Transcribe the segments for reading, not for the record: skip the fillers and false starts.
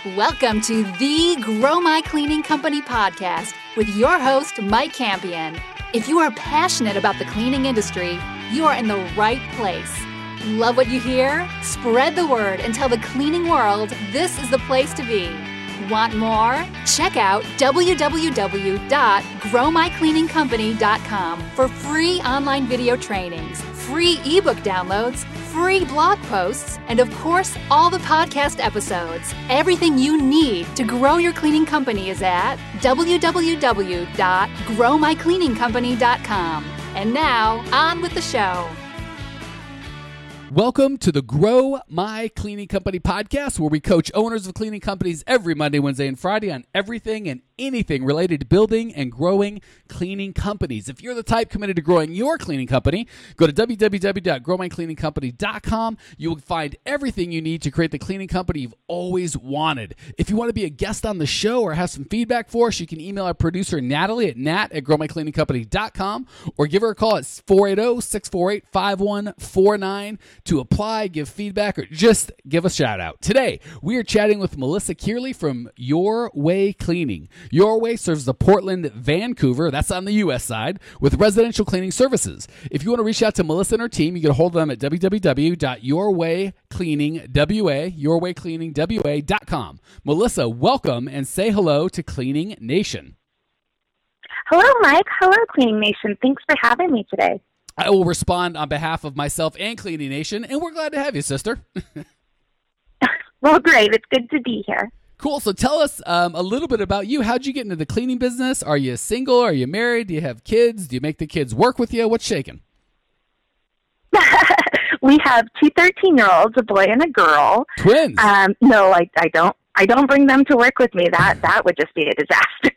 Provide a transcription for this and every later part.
Welcome to the Grow My Cleaning Company podcast with your host, Mike Campion. If you are passionate about the cleaning industry, you are in the right place. Love what you hear? Spread the word and tell the cleaning world this is the place to be. Want more? Check out www.growmycleaningcompany.com for free online video trainings, free ebook downloads, free blog posts, and of course, all the podcast episodes. Everything you need to grow your cleaning company is at www.growmycleaningcompany.com. And now, on with the show. Welcome to the Grow My Cleaning Company podcast, where we coach owners of cleaning companies every Monday, Wednesday, and Friday on everything and anything related to building and growing cleaning companies. If you're the type committed to growing your cleaning company, go to www.growmycleaningcompany.com. You will find everything you need to create the cleaning company you've always wanted. If you want to be a guest on the show or have some feedback for us, you can email our producer, Natalie, at nat@growmycleaningcompany.com, or give her a call at 480-648-5149 to apply, give feedback, or just give a shout out. Today, we are chatting with Melissa Kearley from Your Way Cleaning. Your Way serves the Portland, Vancouver, that's on the U.S. side, with residential cleaning services. If you want to reach out to Melissa and her team, you can get a hold of them at www.yourwaycleaningwa.com. Melissa, welcome and say hello to Cleaning Nation. Hello, Mike. Hello, Cleaning Nation. Thanks for having me today. I will respond on behalf of myself and Cleaning Nation, and we're glad to have you, sister. Well, great. It's good to be here. Cool. So tell us a little bit about you. How'd you get into the cleaning business? Are you single? Are you married? Do you have kids? Do you make the kids work with you? What's shaking? We have two 13-year-olds, a boy and a girl. Twins? No, I don't. I don't bring them to work with me. That would just be a disaster.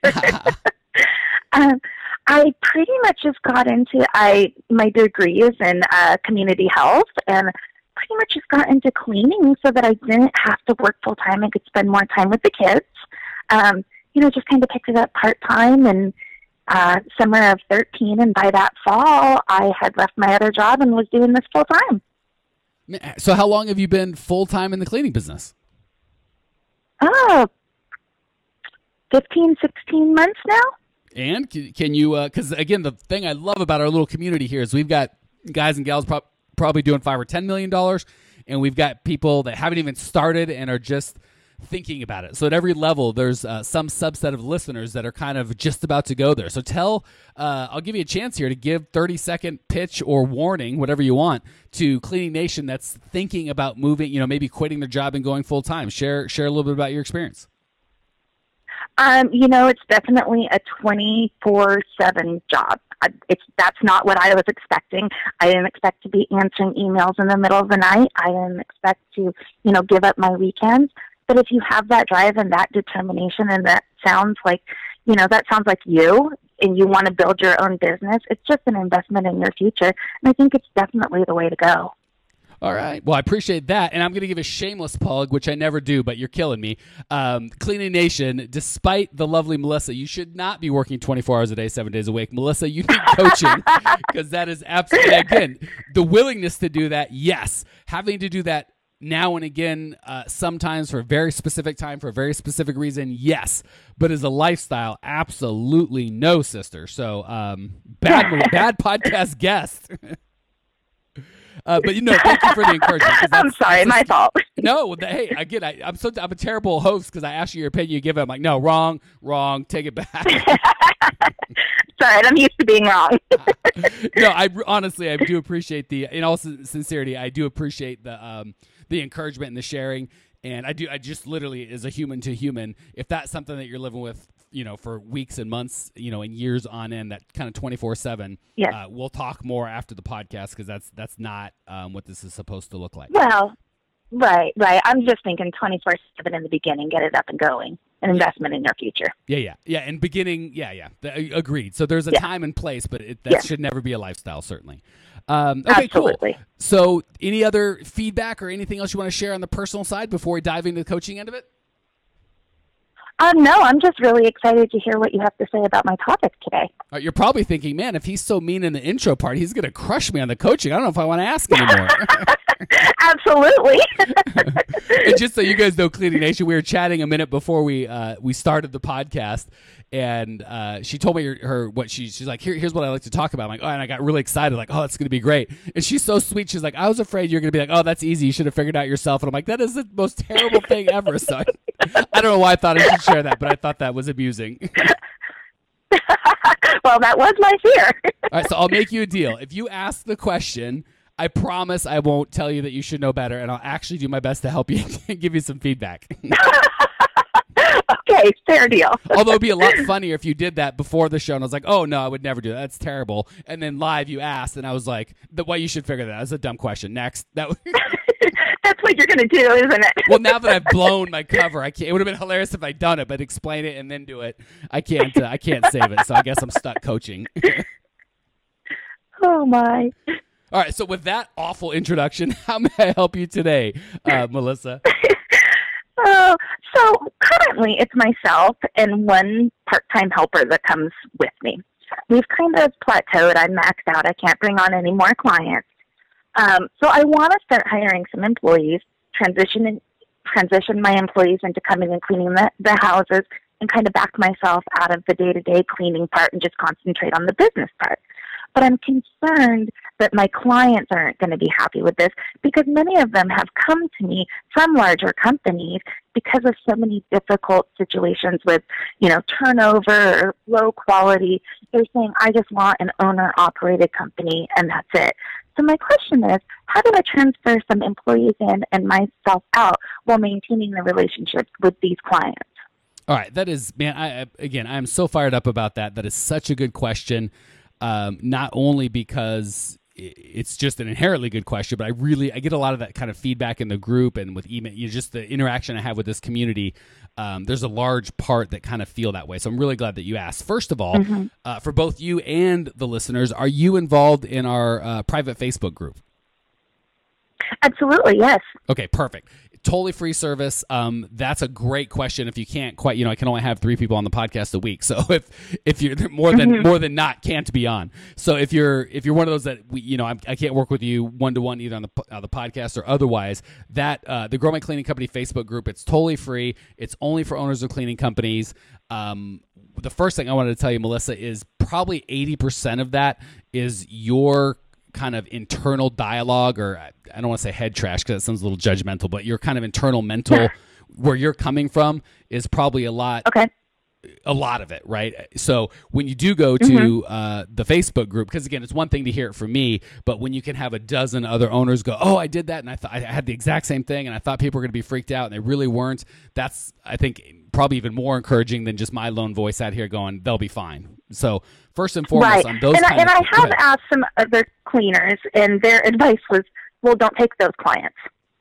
I pretty much just got into my degree is in community health, and pretty much just got into cleaning so that I didn't have to work full time and could spend more time with the kids. Just kind of picked it up part time, and summer of 13, and by that fall, I had left my other job and was doing this full time. So how long have you been full time in the cleaning business? 15, 16 months now. And can you, because again, the thing I love about our little community here is we've got guys and gals probably doing $5 or $10 million, and we've got people that haven't even started and are just thinking about it. So at every level, there's some subset of listeners that are kind of just about to go there. So I'll give you a chance here to give 30-second pitch or warning, whatever you want, to Cleaning Nation that's thinking about moving, maybe quitting their job and going full time. Share a little bit about your experience. It's definitely a 24/7 job. That's not what I was expecting. I didn't expect to be answering emails in the middle of the night. I didn't expect to, give up my weekends. But if you have that drive and that determination, and that sounds like you, and you want to build your own business, it's just an investment in your future. And I think it's definitely the way to go. All right. Well, I appreciate that. And I'm going to give a shameless plug, which I never do, but you're killing me. Cleaning Nation, despite the lovely Melissa, you should not be working 24 hours a day, 7 days a week. Melissa, you need coaching, because that is absolutely, again, the willingness to do that, yes. Having to do that now and again, sometimes for a very specific time, for a very specific reason, yes. But as a lifestyle, absolutely no, sister. So bad podcast guest. But thank you for the encouragement. I'm sorry, my fault. No, hey, again, I'm a terrible host because I ask you your opinion, you give it. I'm like, no, wrong, take it back. Sorry, I'm used to being wrong. No, I do appreciate in all sincerity, I do appreciate the encouragement and the sharing. And I just literally, as a human to human, if that's something that you're living with, for weeks and months, and years on end, that kind of 24/7, yes. We'll talk more after the podcast, because that's not what this is supposed to look like. Well, right. I'm just thinking 24/7 in the beginning, get it up and going, an investment in your future. Yeah. And beginning, agreed. So there's a time and place, but that should never be a lifestyle, certainly. Okay, absolutely. Cool. So any other feedback or anything else you want to share on the personal side before we dive into the coaching end of it? No, I'm just really excited to hear what you have to say about my topic today. You're probably thinking, man, if he's so mean in the intro part, he's going to crush me on the coaching. I don't know if I want to ask anymore. Absolutely. And just so you guys know, Cleaning Nation, we were chatting a minute before we started the podcast, and she told me she's like, here's what I like to talk about. I'm like, oh, and I got really excited, like, oh, that's gonna be great. And she's so sweet. She's like, I was afraid you're gonna be like, oh, that's easy. You should have figured it out yourself. And I'm like, that is the most terrible thing ever. So I don't know why I thought I should share that, but I thought that was amusing. Well, that was my fear. All right, so I'll make you a deal. If you ask the question, I promise I won't tell you that you should know better, and I'll actually do my best to help you and give you some feedback. Okay, fair deal. Although it'd be a lot funnier if you did that before the show, and I was like, oh, no, I would never do that. That's terrible. And then live you asked, and I was like, well, you should figure that out. That's a dumb question. Next. That's what you're going to do, isn't it? Well, now that I've blown my cover, I can't. It would have been hilarious if I'd done it, but explain it and then do it. I can't save it, so I guess I'm stuck coaching. Oh, my. All right, so with that awful introduction, how may I help you today, Melissa? So currently it's myself and one part-time helper that comes with me. We've kind of plateaued. I'm maxed out. I can't bring on any more clients. So I want to start hiring some employees, transition my employees into coming and cleaning the houses, and kind of back myself out of the day-to-day cleaning part and just concentrate on the business part. But I'm concerned that my clients aren't going to be happy with this because many of them have come to me from larger companies because of so many difficult situations with, turnover or low quality. They're saying, I just want an owner-operated company, and that's it. So my question is, how do I transfer some employees in and myself out while maintaining the relationships with these clients? All right, that is, man, I'm so fired up about that. That is such a good question. Not only because it's just an inherently good question, but I get a lot of that kind of feedback in the group and with email, just the interaction I have with this community. There's a large part that kind of feel that way. So I'm really glad that you asked. First of all, for both you and the listeners, are you involved in our private Facebook group? Absolutely, yes. Okay, perfect. Totally free service. That's a great question. If you can't quite, I can only have 3 people on the podcast a week. So if you're more than not, can't be on. So if you're one of those that I can't work with you one-to-one either on the podcast or otherwise, that the Grow My Cleaning Company Facebook group, it's totally free. It's only for owners of cleaning companies. The first thing I wanted to tell you, Melissa, is probably 80% of that is your kind of internal dialogue, or I don't want to say head trash because it sounds a little judgmental, but your kind of internal mental, where you're coming from, is probably a lot of it, right? So when you do go to the Facebook group, because again, it's one thing to hear it from me, but when you can have a dozen other owners go, oh, I did that, and I had the exact same thing, and I thought people were going to be freaked out, and they really weren't. That's, I think, probably even more encouraging than just my lone voice out here going, they'll be fine. So first and foremost, on those I have asked some other cleaners, and their advice was, well, don't take those clients.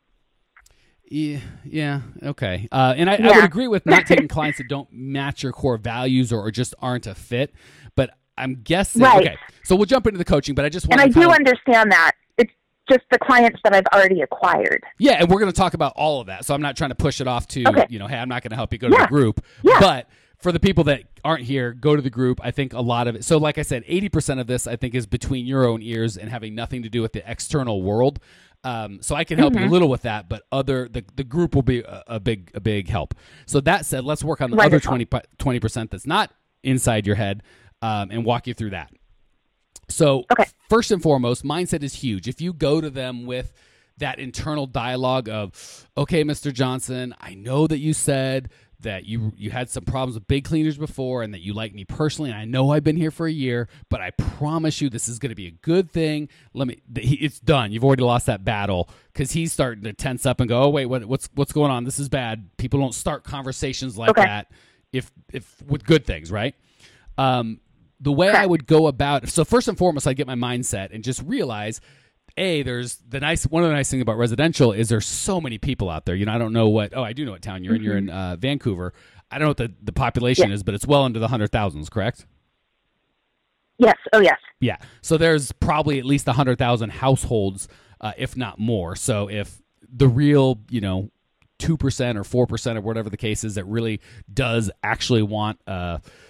Yeah, okay. And I would agree with not taking clients that don't match your core values or just aren't a fit. But I'm guessing, okay, so we'll jump into the coaching, but I just want to... And I do understand that. It's just the clients that I've already acquired. Yeah, and we're going to talk about all of that. So I'm not trying to push it off to, hey, I'm not going to help you go to the group. Yeah. But for the people that aren't here, go to the group. I think a lot of it. So like I said, 80% of this, I think, is between your own ears and having nothing to do with the external world. So I can help you a little with that, but the group will be a big help. So that said, let's work on the other 20% that's not inside your head, and walk you through that. So first and foremost, mindset is huge. If you go to them with that internal dialogue of, okay, Mr. Johnson, I know that you said that you had some problems with big cleaners before and that you like me personally, and I know I've been here for a year, but I promise you this is going to be a good thing. It's done. You've already lost that battle, because he's starting to tense up and go, oh, wait, what's going on? This is bad. People don't start conversations like that if with good things, right? The way I would go about, so first and foremost, I get my mindset and just realize, there's one of the nice things about residential is there's so many people out there. I don't know I do know what town you're in. You're in Vancouver. I don't know what the population is, but it's well into the 100,000s, correct? Yes. Oh, yes. Yeah. So there's probably at least 100,000 households, if not more. So if the real, 2% or 4% or whatever the case is that really does actually want a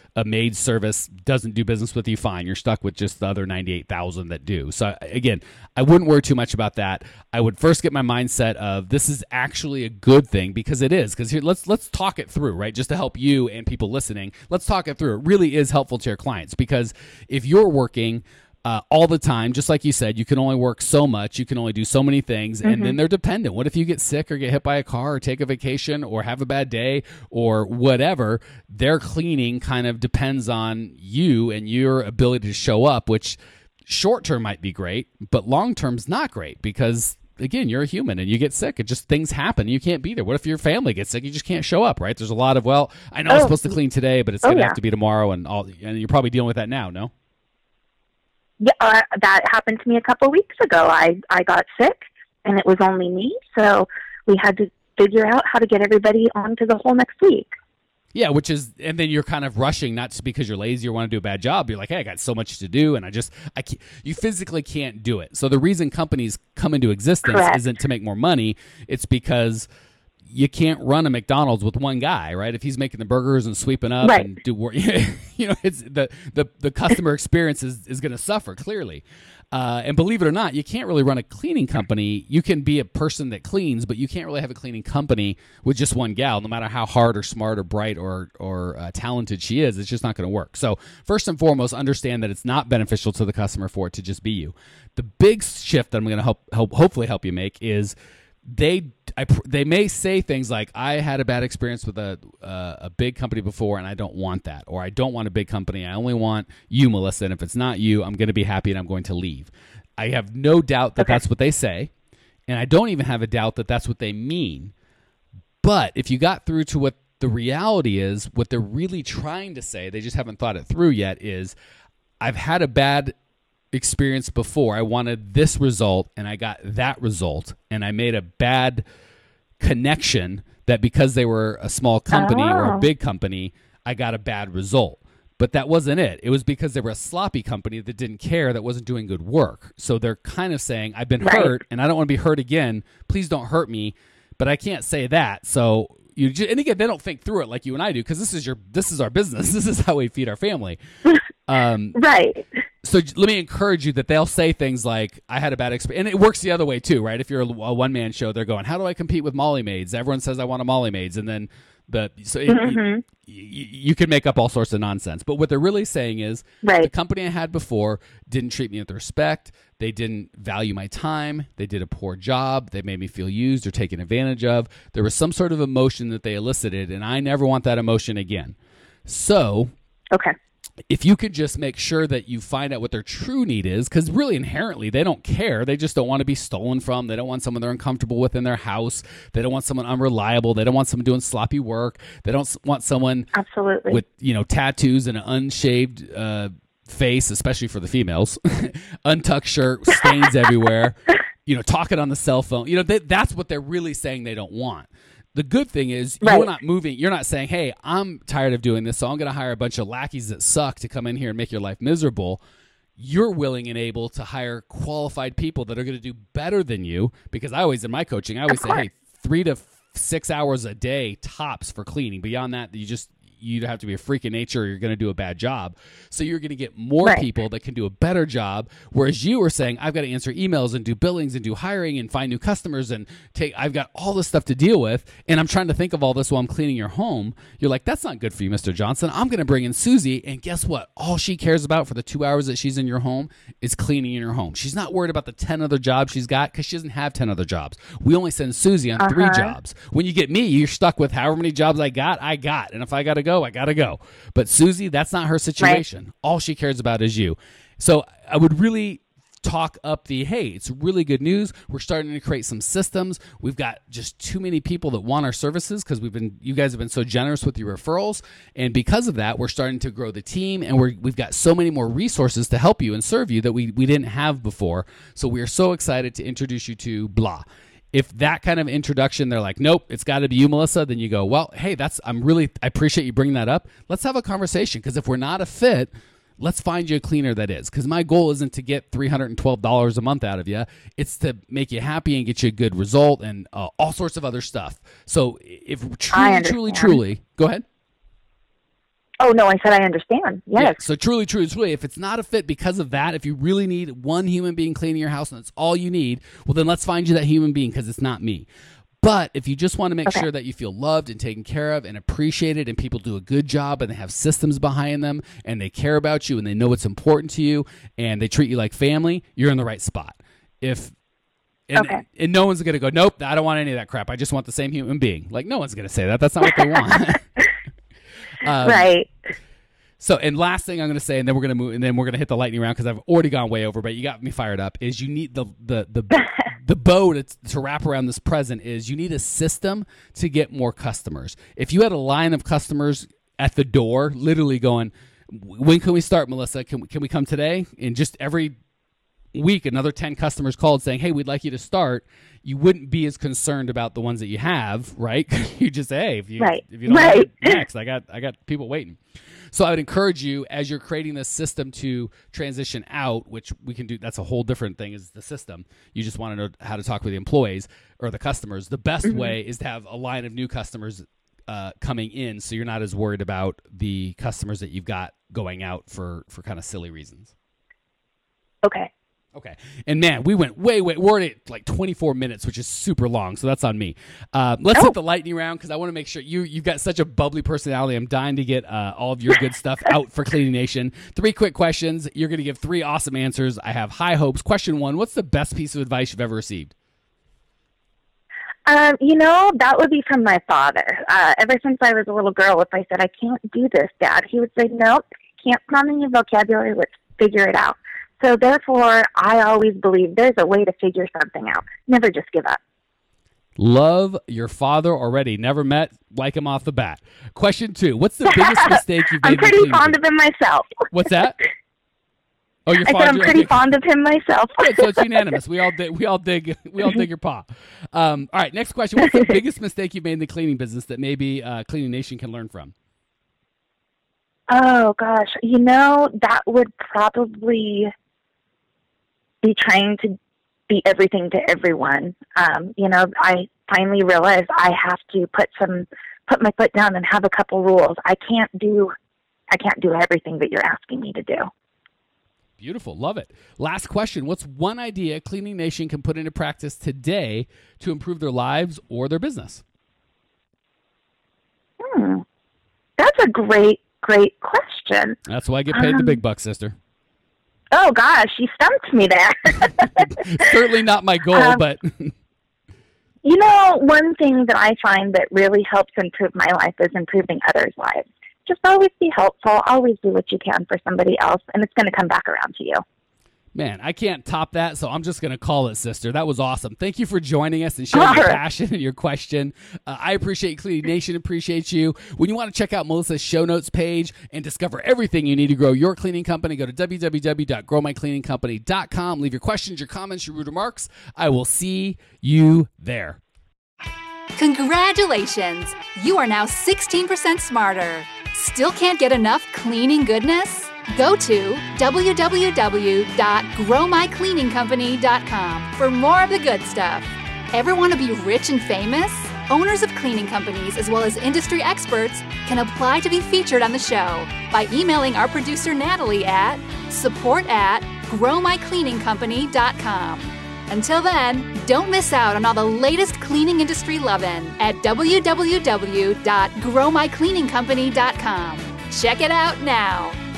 a maid service doesn't do business with you, fine. You're stuck with just the other 98,000 that do. So again, I wouldn't worry too much about that. I would first get my mindset of this is actually a good thing, because it is. Because here, let's talk it through, right? Just to help you and people listening, let's talk it through. It really is helpful to your clients, because if you're working all the time, just like you said, you can only work so much, you can only do so many things, and then they're dependent. What if you get sick or get hit by a car or take a vacation or have a bad day or whatever? Their cleaning kind of depends on you and your ability to show up, which short term might be great, but long term's not great, because again, you're a human and you get sick. It just, things happen. You can't be there. What if your family gets sick? You just can't show up, right? There's a lot of, well, I know I'm supposed to clean today, but it's going to have to be tomorrow, and you're probably dealing with that now, no? Yeah, that happened to me a couple of weeks ago. I got sick, and it was only me, so we had to figure out how to get everybody on to the whole next week. Yeah, which is, and then you're kind of rushing, not just because you're lazy or want to do a bad job. You're like, hey, I got so much to do, and I can't, you physically can't do it. So the reason companies come into existence isn't to make more money. It's because you can't run a McDonald's with one guy, right? If he's making the burgers and sweeping up and do work, it's the customer experience is going to suffer clearly. And believe it or not, you can't really run a cleaning company. You can be a person that cleans, but you can't really have a cleaning company with just one gal, no matter how hard or smart or bright or talented she is. It's just not going to work. So first and foremost, understand that it's not beneficial to the customer for it to just be you. The big shift that I'm going to hopefully help you make is they may say things like, I had a bad experience with a big company before, and I don't want that, or I don't want a big company. I only want you, Melissa, and if it's not you, I'm going to be happy and I'm going to leave. I have no doubt that that's what they say, and I don't even have a doubt that that's what they mean. But if you got through to what the reality is, what they're really trying to say, they just haven't thought it through yet, is I've had a bad experience before. I wanted this result and I got that result, and I made a bad connection that because they were a small company or a big company, I got a bad result. But that wasn't it. It was because they were a sloppy company that didn't care, that wasn't doing good work. So they're kind of saying, I've been hurt and I don't want to be hurt again. Please don't hurt me. But I can't say that. So and again, they don't think through it like you and I do, because this is our business. This is how we feed our family. Right. So let me encourage you that they'll say things like, I had a bad experience. And it works the other way too, right? If you're a one-man show, they're going, how do I compete with Molly Maids? Everyone says I want a Molly Maids. And then you can make up all sorts of nonsense. But what they're really saying is, the company I had before didn't treat me with respect. They didn't value my time. They did a poor job. They made me feel used or taken advantage of. There was some sort of emotion that they elicited, and I never want that emotion again. So if you could just make sure that you find out what their true need is, because really inherently they don't care. They just don't want to be stolen from. They don't want someone they're uncomfortable with in their house. They don't want someone unreliable. They don't want someone doing sloppy work. They don't want someone with tattoos and an unshaved face, especially for the females, untucked shirt, stains everywhere, talking on the cell phone. That's what they're really saying they don't want. The good thing is you're not moving. You're not saying, hey, I'm tired of doing this, so I'm going to hire a bunch of lackeys that suck to come in here and make your life miserable. You're willing and able to hire qualified people that are going to do better than you, because in my coaching, I always say, hey, 3 to 6 hours a day tops for cleaning. Beyond that, you'd have to be a freak of nature or you're going to do a bad job. So you're going to get more people that can do a better job. Whereas you were saying, I've got to answer emails and do billings and do hiring and find new customers and I've got all this stuff to deal with. And I'm trying to think of all this while I'm cleaning your home. You're like, that's not good for you, Mr. Johnson. I'm going to bring in Susie. And guess what? All she cares about for the 2 hours that she's in your home is cleaning in your home. She's not worried about the 10 other jobs she's got, because she doesn't have 10 other jobs. We only send Susie on 3 jobs. When you get me, you're stuck with however many jobs I got. And if I got to go, I got to go. But Susie, that's not her situation. All she cares about is you. So I would really talk up hey, it's really good news. We're starting to create some systems. We've got just too many people that want our services, because you guys have been so generous with your referrals. And because of that, we're starting to grow the team, and we've got so many more resources to help you and serve you that we didn't have before. So we are so excited to introduce you to blah. If that kind of introduction, they're like, nope, it's got to be you, Melissa, then you go, well, hey, I appreciate you bringing that up. Let's have a conversation, because if we're not a fit, let's find you a cleaner that is. Because my goal isn't to get $312 a month out of you. It's to make you happy and get you a good result and all sorts of other stuff. So if truly, go ahead. Oh, no, I said I understand. Yes. Yeah, so truly, if it's not a fit because of that, if you really need one human being cleaning your house and that's all you need, well, then let's find you that human being because it's not me. But if you just want to make sure that you feel loved and taken care of and appreciated and people do a good job and they have systems behind them and they care about you and they know what's important to you and they treat you like family, you're in the right spot. And no one's going to go, nope, I don't want any of that crap. I just want the same human being. Like, no one's going to say that. That's not what they want. Right. So, and last thing I'm going to say, and then we're going to move, and then we're going to hit the lightning round because I've already gone way over, but you got me fired up, is you need the bow to wrap around this present is you need a system to get more customers. If you had a line of customers at the door, literally going, when can we start, Melissa? Can we come today? And just every week, another 10 customers called saying, hey, we'd like you to start. You wouldn't be as concerned about the ones that you have, right? You just say, hey, if you don't have it next, I got people waiting. So I would encourage you as you're creating this system to transition out, which we can do. That's a whole different thing is the system. You just want to know how to talk with the employees or the customers. The best way is to have a line of new customers coming in. So you're not as worried about the customers that you've got going out for kind of silly reasons. Okay. And man, we went way. We're at like 24 minutes, which is super long. So that's on me. Let's hit the lightning round because I want to make sure you've got such a bubbly personality. I'm dying to get all of your good stuff out for Cleaning Nation. 3 quick questions. You're going to give 3 awesome answers. I have high hopes. Question 1, what's the best piece of advice you've ever received? That would be from my father. Ever since I was a little girl, if I said, I can't do this, Dad, he would say, nope, can't come in your vocabulary. Let's figure it out. So therefore, I always believe there's a way to figure something out. Never just give up. Love your father already. Never met, like him off the bat. Question 2, what's the biggest mistake you've made? I'm pretty fond of him myself. What's that? Oh, your I father. said I'm pretty fond of him myself. Good, so it's unanimous. We all dig your paw. All right, next question. What's the biggest mistake you've made in the cleaning business that maybe Cleaning Nation can learn from? Oh gosh, that would probably be trying to be everything to everyone. I finally realized I have to put my foot down and have a couple rules. I can't do everything that you're asking me to do. Beautiful. Love it. Last question. What's one idea Cleaning Nation can put into practice today to improve their lives or their business? That's a great question. That's why I get paid the big bucks, sister. Oh, gosh, you stumped me there. Certainly not my goal, but... One thing that I find that really helps improve my life is improving others' lives. Just always be helpful. Always do what you can for somebody else, and it's going to come back around to you. Man, I can't top that, so I'm just going to call it, sister. That was awesome. Thank you for joining us and sharing your passion and your question. I appreciate Cleaning Nation, appreciate you. When you want to check out Melissa's show notes page and discover everything you need to grow your cleaning company, go to www.growmycleaningcompany.com. Leave your questions, your comments, your rude remarks. I will see you there. Congratulations! You are now 16% smarter. Still can't get enough cleaning goodness? Go to www.growmycleaningcompany.com for more of the good stuff. Ever want to be rich and famous? Owners of cleaning companies as well as industry experts can apply to be featured on the show by emailing our producer Natalie at support@growmycleaningcompany.com. Until then, don't miss out on all the latest cleaning industry lovin' at www.growmycleaningcompany.com. Check it out now.